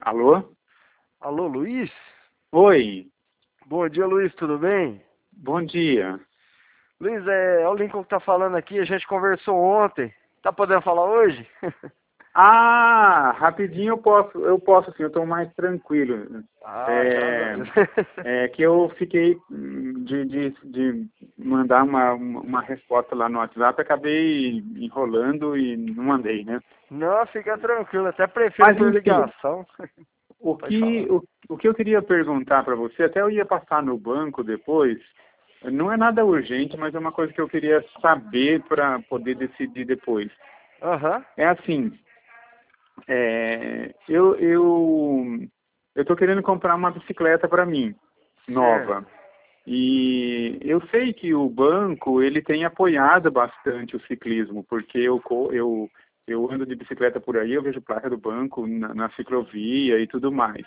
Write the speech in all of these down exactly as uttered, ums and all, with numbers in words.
Alô? Alô, Luiz? Oi, Bom dia, Luiz, tudo bem? bom dia. Luiz, é, é o Lincoln que tá falando aqui, a gente conversou ontem. Tá podendo falar hoje? Ah, rapidinho eu posso, eu posso sim, eu estou mais tranquilo. Ah, graças a É, Deus. é que eu fiquei hum, de, de, de mandar uma, uma uma resposta lá no WhatsApp, acabei enrolando e não mandei, né? Não, fica tranquilo, até prefiro Mas por enfim, ligação. o Pode que, falar. o, o que eu queria perguntar para você, até eu ia passar no banco depois, não é nada urgente, mas é uma coisa que eu queria saber para poder decidir depois. Aham, É assim, É, eu eu eu estou querendo comprar uma bicicleta para mim, nova. certo. E eu sei que o banco ele tem apoiado bastante o ciclismo, porque eu co- eu eu ando de bicicleta por aí, eu vejo placa do banco na, na ciclovia e tudo mais.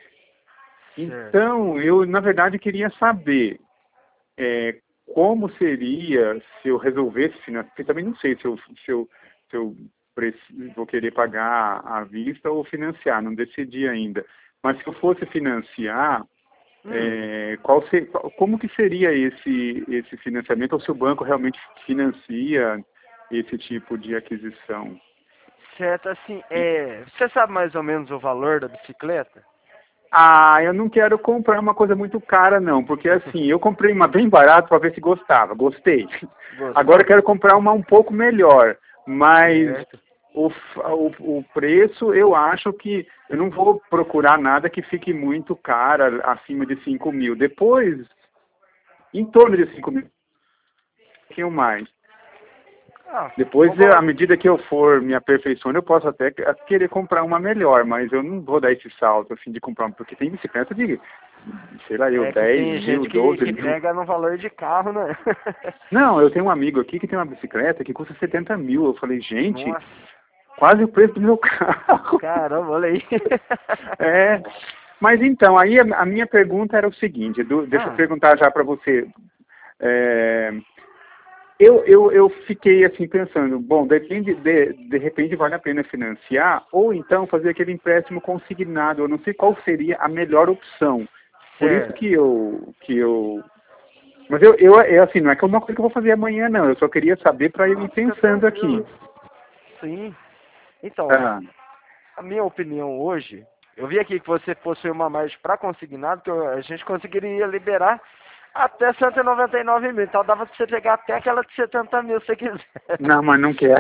Certo. Então, eu na verdade queria saber é, como seria se eu resolvesse financiar, porque também não sei se eu, se eu, se eu preciso, vou querer pagar à vista ou financiar, não decidi ainda. Mas se eu fosse financiar, Hum, é, qual ser, qual- como que seria esse, esse financiamento, ou se o banco realmente financia esse tipo de aquisição? certo, assim, é, você sabe mais ou menos o valor da bicicleta? Ah, eu não quero comprar uma coisa muito cara, não, porque assim, eu comprei uma bem barata para ver se gostava, gostei. Agora eu Gostou? quero comprar uma um pouco melhor, mas Certo. o, f- o, o preço eu acho que eu não vou procurar nada que fique muito cara, acima de cinco mil. Depois, em torno de cinco mil, um pouquinho mais. Ah, Depois, vou eu- à colocar. medida que eu for me aperfeiçoando, eu posso até que- querer comprar uma melhor, mas eu não vou dar esse salto, assim, de comprar uma, porque tem bicicleta de, sei lá, eu, É que dez tem mil, gente que, doze que mil. pega no valor de carro, né? Não, eu tenho um amigo aqui que tem uma bicicleta que custa setenta mil. Eu falei, gente, Nossa, quase o preço do meu carro. caramba, olha aí. É, mas então, aí a, a minha pergunta era o seguinte, do- deixa eu Ah, perguntar já para você. É, Eu, eu, eu fiquei assim pensando, bom, depende, de, de repente vale a pena financiar ou então fazer aquele empréstimo consignado. Eu não sei qual seria a melhor opção. Por isso certo. que eu, que eu, mas eu, eu, é assim, não é que é uma coisa que eu vou fazer amanhã, não. Eu só queria saber para eu Não, ir fica pensando tranquilo. aqui. Sim. Então, Ah, a minha opinião hoje, eu vi aqui que você possui uma margem para consignado, que eu- a gente conseguiria liberar até cento e noventa e nove mil. Então dava para você pegar até aquela de setenta mil se você quiser. não, mas não quero.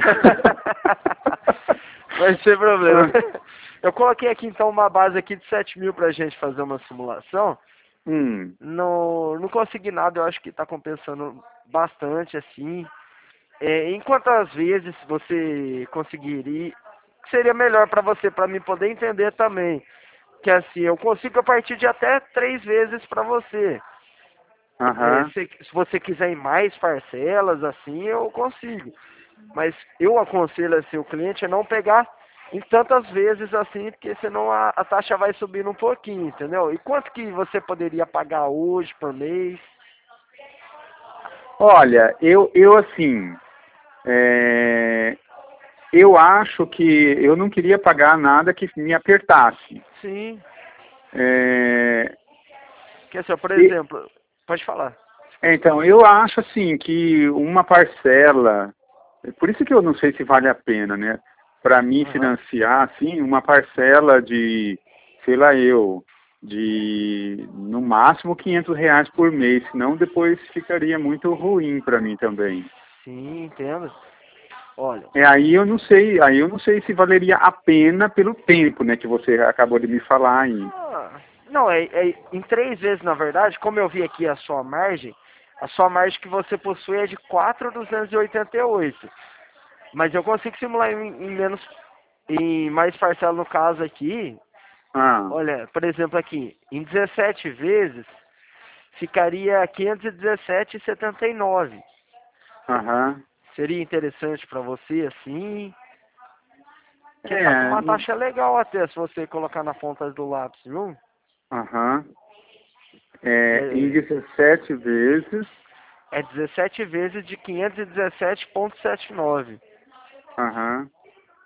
Mas sem problema. Ah, Eu coloquei aqui então uma base aqui de sete mil para a gente fazer uma simulação. hum, No, no consignado eu acho que está compensando bastante assim. É, em quantas vezes você conseguiria, que seria melhor para você, para mim poder entender também, que assim, eu consigo a partir de até três vezes para você. É, aham. se, se você quiser em mais parcelas, assim, eu consigo. Mas eu aconselho assim, o cliente a não pegar em tantas vezes assim, porque senão a, a taxa vai subindo um pouquinho, entendeu? E quanto que você poderia pagar hoje por mês? Olha, eu, eu assim, é, eu acho que eu não queria pagar nada que me apertasse. Sim, É, que assim, ó, por e- exemplo, pode falar. então, eu acho assim que uma parcela, por isso que eu não sei se vale a pena, né? Para mim Aham. financiar, assim, uma parcela de, sei lá eu, de no máximo quinhentos reais por mês, senão depois ficaria muito ruim para mim também. Sim, entendo. Olha, É, aí eu não sei, aí eu não sei se valeria a pena pelo tempo, né, que você acabou de me falar aí. ah, não, é, é em três vezes, na verdade, como eu vi aqui a sua margem, a sua margem que você possui é de quatro mil duzentos e oitenta e oito. Mas eu consigo simular em, em menos, em mais parcela no caso aqui. Ah, Olha, por exemplo aqui, em dezessete vezes ficaria quinhentos e dezessete vírgula setenta e nove. aham. Seria interessante para você assim, que tá com É, uma taxa legal até se você colocar na ponta do lápis, viu? aham. É, em É, dezessete vezes, é dezessete vezes de quinhentos e dezessete vírgula setenta e nove. aham.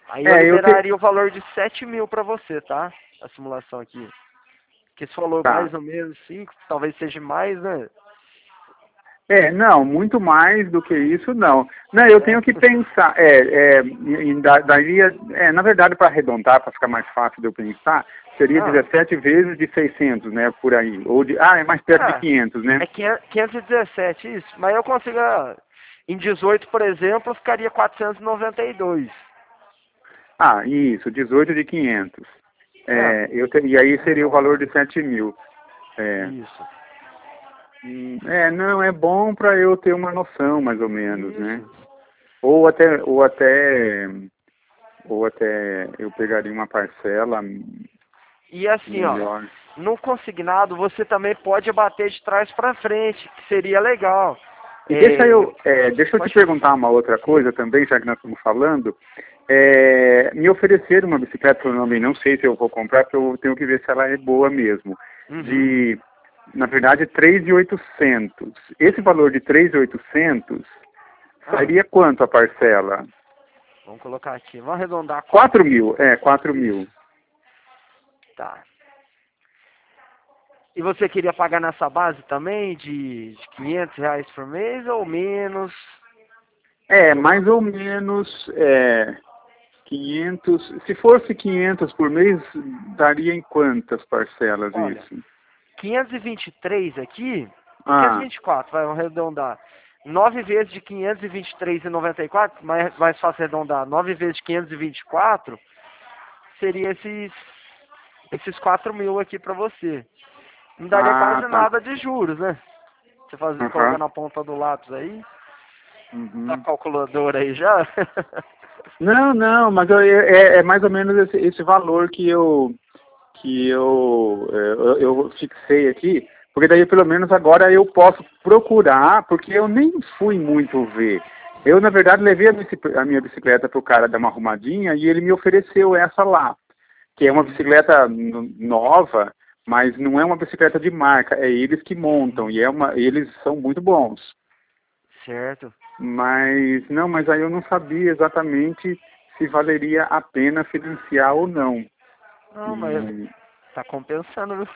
Aí eu É, eu liberaria te... o valor de sete mil para você, tá? A simulação aqui. Que você falou Tá. mais ou menos cinco, talvez seja mais, né? É, não, muito mais do que isso, não. Não, eu É. tenho que pensar, é, é, em- da- daria, é, na verdade, para arredondar, para ficar mais fácil de eu pensar, seria Ah, dezessete vezes de seiscentos, né, por aí. Ou de, ah, é mais perto de é, quinhentos, né? é quinhentos e dezessete, isso. Mas eu consigo, ah, em dezoito, por exemplo, ficaria quatrocentos e noventa e dois. Ah, isso, dezoito de quinhentos. É, É, eu te- e aí seria o valor arredondar. de sete mil. É, Isso. hum, é, não, é bom para eu ter uma noção, mais ou menos, né? Isso. Ou até, ou até, ou até eu pegaria uma parcela E assim, ó, melhor. no consignado você também pode bater de trás para frente, que seria legal. E deixa É, eu, é, deixa eu te pode, perguntar uma outra sim. coisa também, já que nós estamos falando. É, me ofereceram uma bicicleta, eu também não sei se eu vou comprar, porque eu tenho que ver se ela é boa mesmo. Uhum. De, na verdade, três mil e oitocentos. Esse valor de três mil e oitocentos Ah, seria quanto a parcela? vamos colocar aqui, vamos arredondar Quatro quatro mil. mil, é, quatro mil. Isso, tá. E você queria pagar nessa base também de, de quinhentos reais por mês ou menos? É, mais ou menos, é, quinhentos, se fosse quinhentos por mês, daria em quantas parcelas Olha, isso? quinhentos e vinte e três aqui, quinhentos e Ah, vinte e quatro, vai, vamos arredondar. nove vezes de quinhentos e vinte e três e noventa e quatro, mais, mais fácil arredondar. nove vezes de quinhentos e vinte e quatro seria esses, esses quatro mil aqui pra você. Não daria ah, quase tá. nada de juros, né? Você fazer, colocar Aham. na ponta do lápis aí. Tá Uhum. calculadora aí já? Não, não, mas eu- é, é mais ou menos esse, esse valor que eu que eu, é, eu eu fixei aqui, porque daí pelo menos agora eu posso procurar, porque eu nem fui muito ver. Eu, na verdade, levei a, bicic- a minha bicicleta para o cara dar uma arrumadinha e ele me ofereceu essa lá, que é uma Sim, bicicleta no- nova, mas não é uma bicicleta de marca, é eles que montam e sim. é uma, eles são muito bons. Certo. Mas, não, mas aí eu não sabia exatamente se valeria a pena financiar ou não. Não, mas E, tá compensando, viu?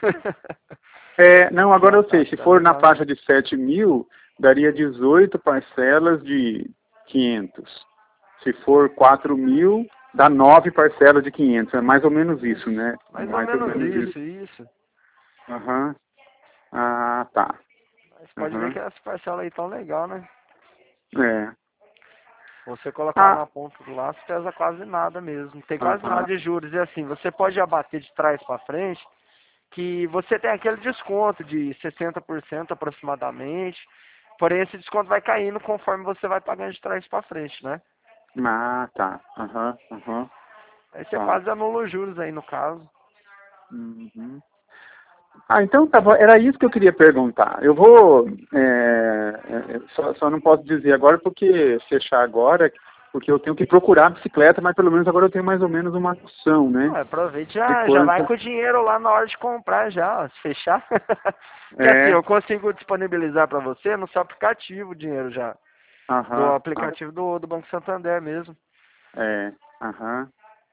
é, não, agora Tá, eu tá, sei, se tá for na legal, né? faixa de sete mil, daria dezoito parcelas de quinhentos. Se for quatro mil, dá nove parcelas de quinhentos. É mais ou menos isso, Isso. né? Mais ou Mais ou menos menos isso. isso, isso. Aham. Ah, tá. Mas pode ver Aham. que essa parcela aí tão legal, né? É. Você colocar Ah, na ponta do laço pesa quase nada mesmo. Não tem quase nada aham. de juros. E assim, você pode abater de trás para frente, que você tem aquele desconto de sessenta por cento aproximadamente. Porém, esse desconto vai caindo conforme você vai pagando de trás para frente, né? Ah, tá. Aham, aham. Aí você Tá. quase anula os juros aí no caso. Uhum. Ah, então tá bom. Era isso que eu queria perguntar. Eu vou, é, é, só, só não posso dizer agora porque fechar agora, porque eu tenho que procurar a bicicleta, mas pelo menos agora eu tenho mais ou menos uma noção, né? Ah, aproveite, De já, já vai quanto com o dinheiro lá na hora de comprar já, ó, se fechar. Que assim, é. eu consigo disponibilizar para você no seu aplicativo o dinheiro já. Do Aham, ah, aplicativo do, do Banco Santander mesmo. é, aham.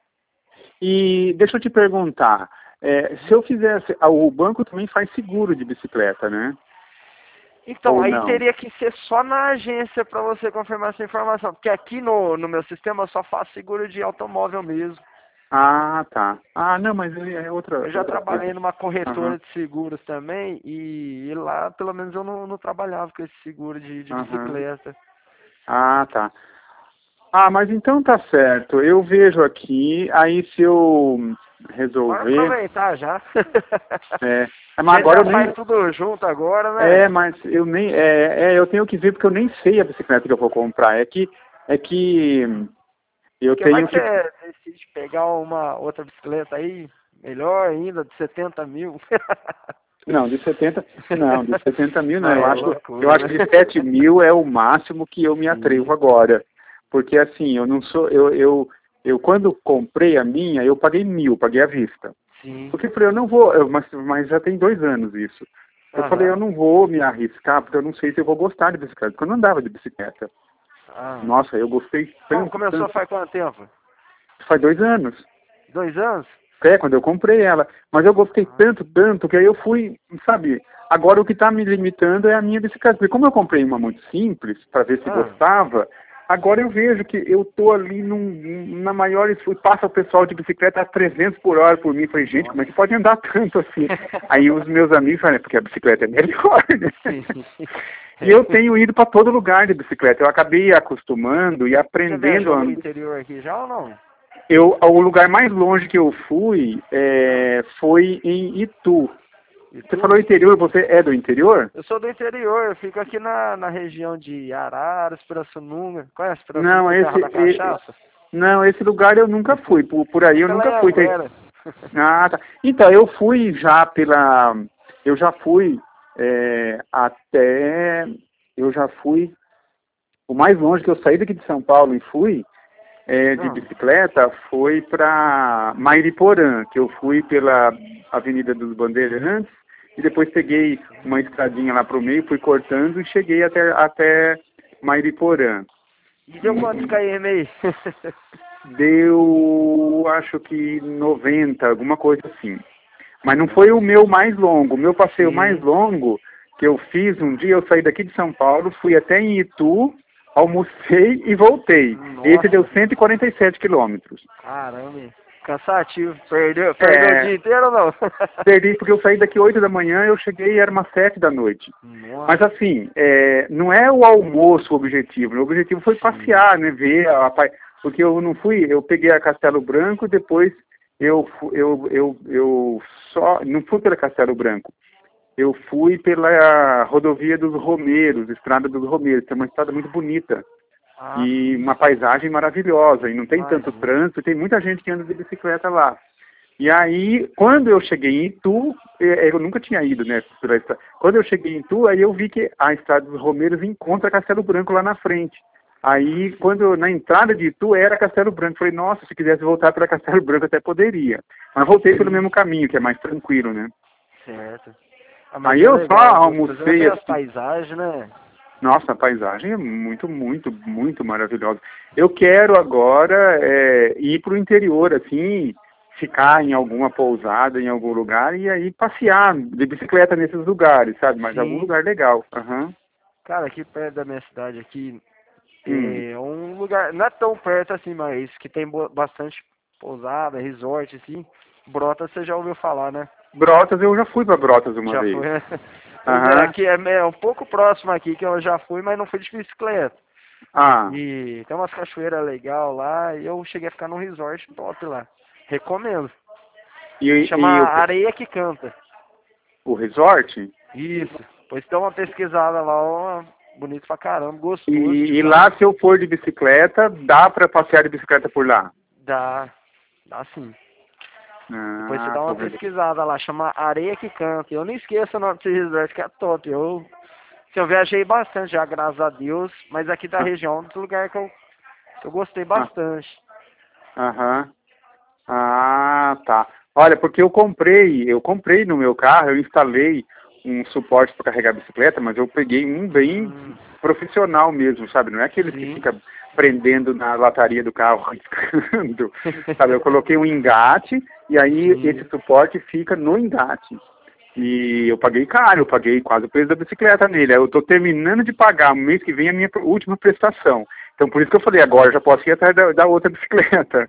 E deixa eu te perguntar, é, se eu fizesse, ah, o banco também faz seguro de bicicleta, né? Então, Ou aí não? teria que ser só na agência para você confirmar essa informação. Porque aqui no, no meu sistema eu só faço seguro de automóvel mesmo. Ah, tá. Ah, não, mas aí é outra, Eu já outra trabalhei coisa. numa corretora Aham, de seguros também e, e lá pelo menos eu não, não trabalhava com esse seguro de, de aham. bicicleta. Ah, tá. Ah, mas então tá certo. Eu vejo aqui, aí se eu Bora resolver, aproveitar já. é, A mas gente agora já eu faz nem, tudo junto agora, é, né? mas eu nem, é, é, eu tenho que ver porque eu nem sei a bicicleta que eu vou comprar. É que, é que eu Porque vai tenho que que, você decide pegar uma outra bicicleta aí, melhor ainda, de setenta mil. não, de setenta, não, de setenta mil não. Mas Eu é acho, eu loucura, acho né? que de sete mil é o máximo que eu me atrevo Sim, agora, porque assim, eu não sou, eu, eu, eu quando comprei a minha, eu paguei mil, paguei à vista. sim. Porque eu falei, eu não vou, eu- mas, mas já tem dois anos isso. Eu falei, eu Aham. não vou me arriscar, porque eu não sei se eu vou gostar de bicicleta, porque eu não andava de bicicleta. Ah. Nossa, eu gostei Com- tanto, Começou tanto. faz quanto tempo? Faz dois anos. Dois anos? É, quando eu comprei ela. Mas eu gostei tanto, tanto, que aí eu fui, sabe, agora o que está me limitando é a minha bicicleta. Porque como eu comprei uma muito simples, para ver se Ah. gostava, agora eu vejo que eu tô ali num, na maior, passa o pessoal de bicicleta a trezentos por hora por mim. Falei, gente, como é que pode andar tanto assim? Aí os meus amigos falam, é porque a bicicleta é melhor, né? Sim. E eu tenho ido para todo lugar de bicicleta. Eu acabei acostumando e Você aprendendo. viajou A... no interior aqui já ou não? Eu, o lugar mais longe que eu fui é, foi em Itu. E Você tu? falou interior, você é do interior? Eu sou do interior, eu fico aqui na, na região de Araras, Pirassununga. Conhece Não, Pirassununga, terra esse, da e- cachaça? não, esse lugar eu nunca fui. Por, por aí eu Fica lá em nunca fui. Tem... Anguera. Ah, tá. Então, eu fui já pela... Eu já fui é, até... Eu já fui... O mais longe que eu saí daqui de São Paulo e fui é, de Não. bicicleta foi para Mairiporã, que eu fui pela Avenida dos Bandeirantes e depois peguei uma estradinha lá para o meio, fui cortando e cheguei até, até Mairiporã. E deu quantos km aí? Deu, acho que noventa, alguma coisa assim. Mas não foi o meu mais longo. O meu passeio mais Sim. longo que eu fiz um dia, eu saí daqui de São Paulo, fui até em Itu, almocei e voltei. Nossa. Esse deu cento e quarenta e sete quilômetros. Caramba, hein? Cansativo. Perdeu, perdeu o É, dia inteiro ou não? perdi porque eu saí daqui oito da manhã, eu cheguei e era umas sete da noite. Nossa. Mas assim, é, não é o almoço o objetivo. O objetivo foi Sim. passear, né? Ver a, a, porque eu não fui, eu peguei a Castelo Branco, depois eu, fu- eu, eu, eu só, não fui pela Castelo Branco. Eu fui pela rodovia dos Romeiros, Estrada dos Romeiros, que é uma estrada muito bonita. Ah, E uma paisagem maravilhosa, e não tem tanto imagina. trânsito, tem muita gente que anda de bicicleta lá. E aí, quando eu cheguei em Itu, eh, eu nunca tinha ido, né, pela estrada. Quando eu cheguei em Itu, aí eu vi que a Estrada dos Romeiros encontra Castelo Branco lá na frente. Aí, quando eu, na entrada de Itu, era Castelo Branco. Falei, nossa, se quisesse voltar para Castelo Branco até poderia. Mas voltei pelo mesmo caminho, que é mais tranquilo, né? Certo. Ah, mas Aí é eu só legal, almocei tem as assim. paisagens, né? Nossa, a paisagem é muito, muito, muito maravilhosa. Eu quero agora é, ir para o interior, assim, ficar em alguma pousada, em algum lugar, e aí passear de bicicleta nesses lugares, sabe? Mas algum Sim. lugar legal. Aham. Cara, aqui perto da minha cidade aqui Hum. é um lugar, não é tão perto assim, mas que tem bo- bastante pousada, resort, assim. Brotas você já ouviu falar, né? Brotas, eu já fui para Brotas uma Já vez. foi, né? Pois é, Aham. aqui é, é um pouco próximo aqui que eu já fui, mas não fui de bicicleta. Ah, E tem umas cachoeiras legal lá e eu cheguei a ficar num resort top lá. Recomendo. e, Chama e o, Areia que Canta. o resort? Isso. Pois dá uma pesquisada lá, ó, bonito pra caramba, E, gostoso e demais. lá, se eu for de bicicleta, dá para passear de bicicleta por lá? Dá, dá sim. Depois você Ah, dá uma tô vendo. pesquisada lá, chama Areia que Canta. Eu não esqueço o nome desse resort, que é top. Eu, assim, eu viajei bastante já, graças a Deus, mas aqui da Ah, região é um dos lugares que eu, que eu gostei ah, bastante. aham. Ah, tá. Olha, porque eu comprei, eu comprei no meu carro, eu instalei um suporte para carregar a bicicleta, mas eu peguei um bem Hum, profissional mesmo, sabe? Não é aquele que sim. fica prendendo na lataria do carro, riscando, sabe? Eu coloquei um engate e aí esse Sim. suporte fica no engate. E eu paguei caro, eu paguei quase o preço da bicicleta nele. Aí eu estou terminando de pagar, no mês que vem, a minha última prestação. Então por isso que eu falei, agora eu já posso ir atrás da, da outra bicicleta.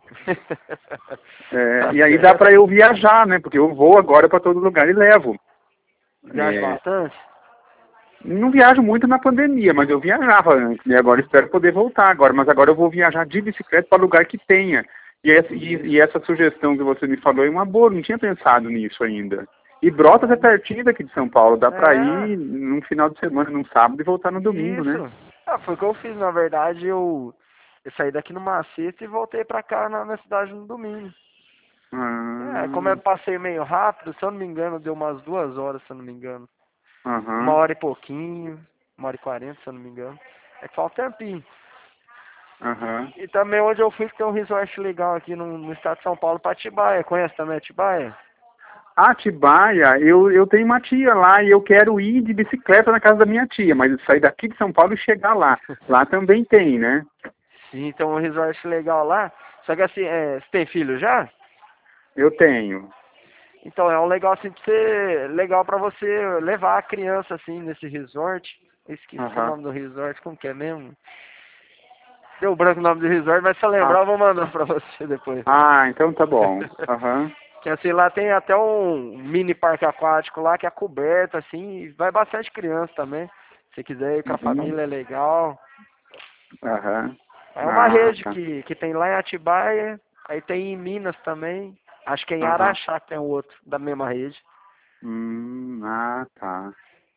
É, Tá e aí dá certo. para eu viajar, né? Porque eu vou agora para todo lugar e levo. Viaja É, bastante? não viajo muito na pandemia, mas eu viajava antes, né? Agora espero poder voltar agora. Mas agora eu vou viajar de bicicleta para lugar que tenha. E essa, e, e essa sugestão que você me falou é uma boa, não tinha pensado nisso ainda. E Brotas é pertinho daqui de São Paulo, dá para É, ir num final de semana, num sábado e voltar no domingo, né? isso. Ah, foi o que eu fiz, na verdade, eu, eu saí daqui numa sexta e voltei pra cá na, na cidade no domingo. É, como Ah, eu passei meio rápido, se eu não me engano, deu umas duas horas, se eu não me engano. Uma aham, hora e pouquinho, uma hora e quarenta, se eu não me engano. É que falta um tempinho. aham. E também onde eu fui, que tem um resort legal aqui no, no estado de São Paulo, Atibaia. Conhece também Atibaia? Atibaia, eu, eu tenho uma tia lá e eu quero ir de bicicleta na casa da minha tia, mas sair daqui de São Paulo e chegar lá. Lá também tem, né? Sim, tem um resort legal lá. Só que assim, é, você tem filho já? Eu tenho. Então é um legal assim pra você, legal para você levar a criança assim nesse resort. Eu esqueci o Aham. nome do resort, como que é mesmo? Deu branco o nome do resort, mas se eu Ah, lembrar eu vou mandar pra você depois. ah, então tá bom. Aham. Que assim, lá tem até um mini parque aquático lá que é coberto, assim, e vai bastante criança também. Se quiser ir com a Uhum. família é legal. Aham. É uma Ah, rede tá. que, que tem lá em Atibaia, aí tem em Minas também. Acho que é em Aham. Araxá que tem um outro da mesma rede. Hum, ah, tá.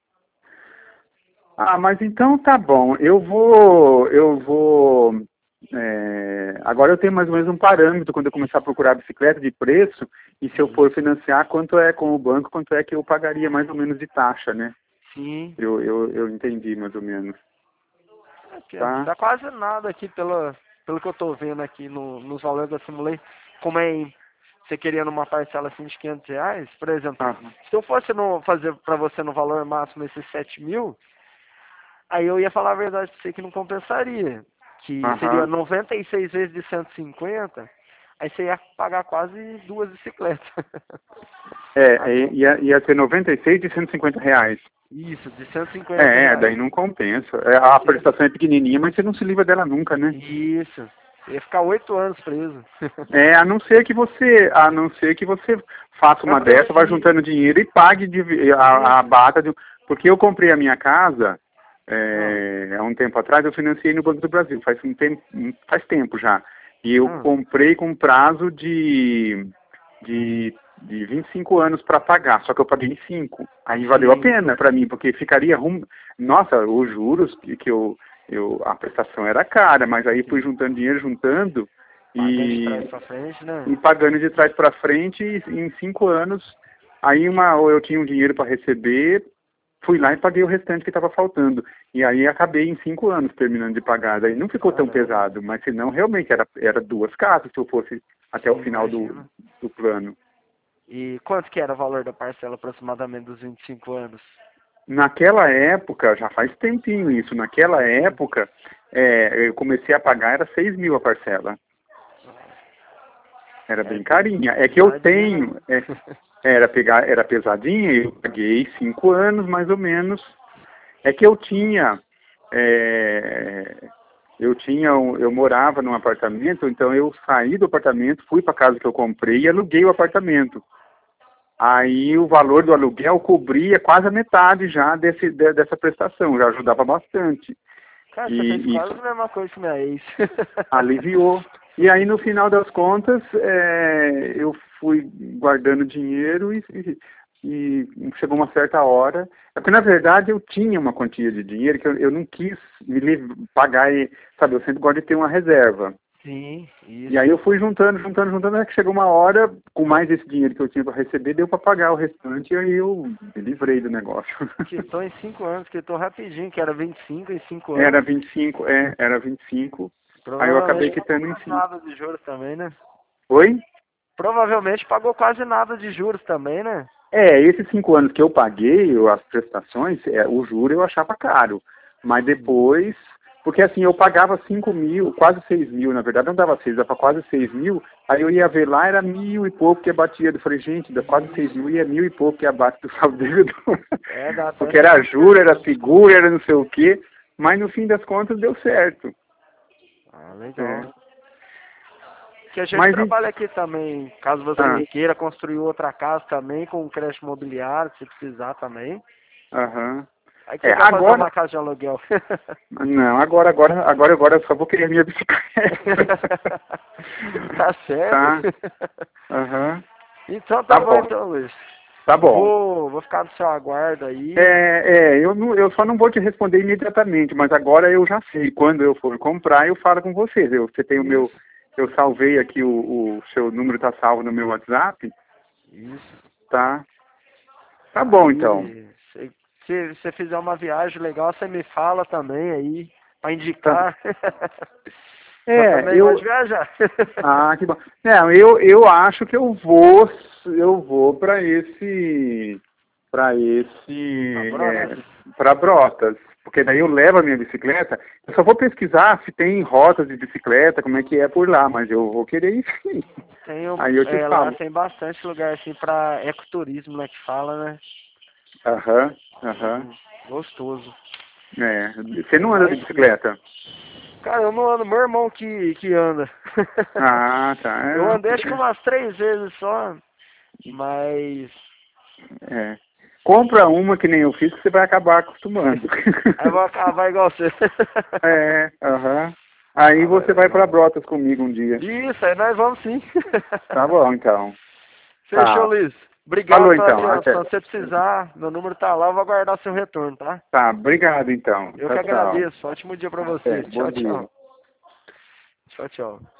Ah, mas então tá bom. Eu vou, eu vou. é, agora eu tenho mais ou menos um parâmetro quando eu começar a procurar bicicleta de preço e se eu for Isso. financiar, quanto é com o banco, quanto é que eu pagaria mais ou menos de taxa, né? Sim. Eu, eu, eu entendi mais ou menos, Aqui, ó. tá? Dá quase nada aqui pelo, pelo que eu tô vendo aqui no, nos valores que eu simulei. Como é em, você queria numa parcela assim de quinhentos reais, por exemplo, Aham, se eu fosse no, fazer pra você no valor máximo esses sete mil, aí eu ia falar a verdade pra você que não compensaria. Que seria aham. noventa e seis vezes de cento e cinquenta, aí você ia pagar quase duas bicicletas. É, é, Agora, ia, ia ser noventa e seis de cento e cinquenta reais. isso, de cento e cinquenta É, reais. daí não compensa. É, a Você- prestação é pequenininha, mas você não se livra dela nunca, né? Isso. Você ia ficar oito anos preso. É, a não ser que você, a não ser que você faça uma dessa, vá Amplifique. juntando dinheiro e pague de- a, a Isso. bata de, um, porque eu comprei a minha casa Ah, é, há um tempo atrás, eu financiei no Banco do Brasil, faz um tempo, faz tempo já. E eu ah, comprei com prazo de de, de vinte e cinco anos para pagar, só que eu paguei em cinco. Aí valeu a sim. pena para mim, porque ficaria rum... Nossa, os juros que, que eu, eu a prestação era cara, mas aí fui Sim. juntando dinheiro, juntando Pagando de trás e pra frente, né? e pagando de trás para frente e em cinco anos, aí uma, ou eu tinha um dinheiro para receber, fui lá e paguei o restante que estava faltando. E aí acabei em cinco anos terminando de pagar. Daí não ficou tão Caramba. pesado, mas senão realmente era, era duas casas se eu fosse até o Sim, final do, imagina. do plano. E quanto que era o valor da parcela aproximadamente dos vinte e cinco anos? Naquela época, já faz tempinho isso, naquela Sim. época, é, eu comecei a pagar, era seis mil a parcela. Era Era bem pe- carinha. É que eu pesadinho, né? tenho, é, era, pegar, era pesadinha, eu paguei cinco anos mais ou menos. É que eu tinha, é, eu tinha, um- eu morava num apartamento, então eu saí do apartamento, fui para a casa que eu comprei e aluguei o apartamento. Aí o valor do aluguel cobria quase a metade já desse, de- dessa prestação, já ajudava bastante. Cara, você fez E quase isso a mesma coisa que minha ex. aliviou. E aí, no final das contas, é, eu fui guardando dinheiro e, e, e chegou uma certa hora. É porque, na verdade, eu tinha uma quantia de dinheiro que eu, eu não quis me liv- pagar, e, sabe, eu sempre gosto de ter uma reserva. Sim, E isso. aí eu fui juntando, juntando, juntando, até que chegou uma hora, com mais esse dinheiro que eu tinha para receber, deu para pagar o restante e aí eu me livrei do negócio. Quitou em cinco anos, quitou rapidinho, que era vinte e cinco em cinco Era anos. vinte e cinco, é, era vinte e cinco, aí eu acabei Provavelmente pagou quitando em quase cinco. nada de juros também, né? Oi? Provavelmente pagou quase nada de juros também, né? É, esses cinco anos que eu paguei, eu- as prestações, é, o juro eu achava caro. Mas depois, porque assim, eu pagava cinco mil, quase seis mil, na verdade não dava seis, dava quase seis mil, aí eu ia ver lá, era mil e pouco que abatia. Eu falei, gente, dá quase seis Isso. mil e é mil e pouco que abate do saldo devedor. É, dá até Porque ficar era juro, era estressante. seguro, era não sei o quê, mas no fim das contas deu certo. Ah, É. legal. Que a gente Mas, e- trabalha aqui também, caso ah, você queira construir outra casa também, com crédito imobiliário, se precisar também. aham. Aí que É, você quer fazer agora, uma casa de aluguel. não, agora, agora, agora, agora eu só vou querer a minha bicicleta. Tá certo. Tá, aham. Então Tá tá bom bom, então, Luiz. tá bom. Vou, vou ficar no seu aguardo É, aí. é, eu, não, eu só não vou te responder imediatamente, mas agora eu já sei. Quando eu for comprar, eu falo com vocês. Eu, você tem o meu, Isso, eu salvei aqui o, o seu número tá salvo no meu WhatsApp, isso. tá? Tá bom então. Aí, se, se você fizer uma viagem legal, você me fala também aí, pra Tá. indicar. Eu É, também gosto eu, de viajar. ah, que bom. Não, eu, eu acho que eu vou, eu vou para esse para esse, Pra é, Brotas? para Brotas, porque daí eu levo a minha bicicleta, eu só vou pesquisar se tem rotas de bicicleta, como é que é por lá, mas eu vou querer ir sim. Tem, um- Aí eu te é, lá falo. tem bastante lugar assim pra ecoturismo, né, que fala, né? Aham, aham. Hum, Gostoso. É. Você não anda de Mas, bicicleta? cara, eu não ando, meu irmão que, que anda. Ah, tá. Eu andei acho que umas três vezes só, mas É. É. Compra uma que nem eu fiz que você vai acabar acostumando. aí eu vou acabar igual você. É, aham. Aí Ah, mas você vai pra legal. Brotas comigo um dia. Isso, aí nós vamos sim. Tá bom, então. Fechou, Tá. Luiz. Obrigado Falou pela então. Até. atenção. Se você precisar, meu número tá lá, eu vou aguardar seu retorno, tá? Tá, obrigado então. Eu que Tchau, tchau. agradeço. Ótimo dia pra Até. você. Bom Tchau, dia. tchau. Tchau, tchau.